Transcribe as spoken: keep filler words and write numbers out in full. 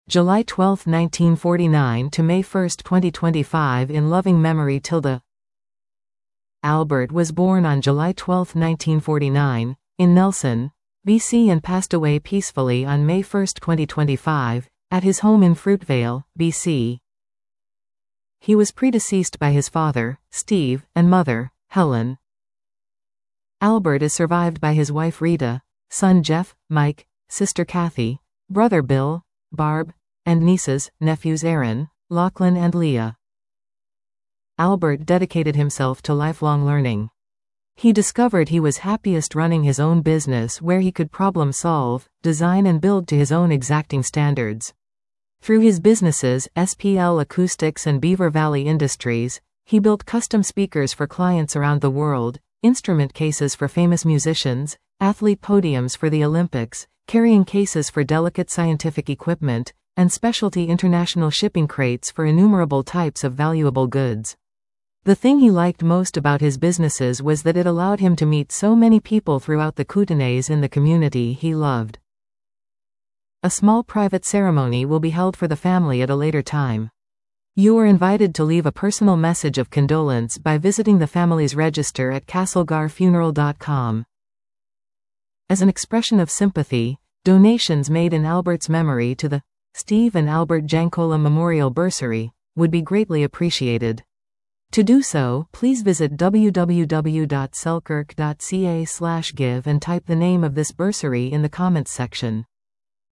July twelfth nineteen forty-nine to May first twenty twenty-five in loving memory. Tilda. Albert was born on July twelfth nineteen forty-nine, in Nelson, B C and passed away peacefully on May first twenty twenty-five, at his home in Fruitvale, B C He was predeceased by his father, Steve, and mother, Helen. Albert is survived by his wife Rita, son Jeff, Mike, sister Kathy, brother Bill, Barb, and nieces, nephews Aaron, Lachlan and Leah. Albert dedicated himself to lifelong learning. He discovered he was happiest running his own business where he could problem solve, design and build to his own exacting standards. Through his businesses, S P L Acoustics and Beaver Valley Industries, he built custom speakers for clients around the world, instrument cases for famous musicians, athlete podiums for the Olympics, carrying cases for delicate scientific equipment, and specialty international shipping crates for innumerable types of valuable goods. The thing he liked most about his businesses was that it allowed him to meet so many people throughout the Kootenays in the community he loved. A small private ceremony will be held for the family at a later time. You are invited to leave a personal message of condolence by visiting the family's register at castlegar funeral dot com. As an expression of sympathy, donations made in Albert's memory to the Steve and Albert Jankola Memorial Bursary would be greatly appreciated. To do so, please visit w w w dot selkirk dot c a slash give and type the name of this bursary in the comments section.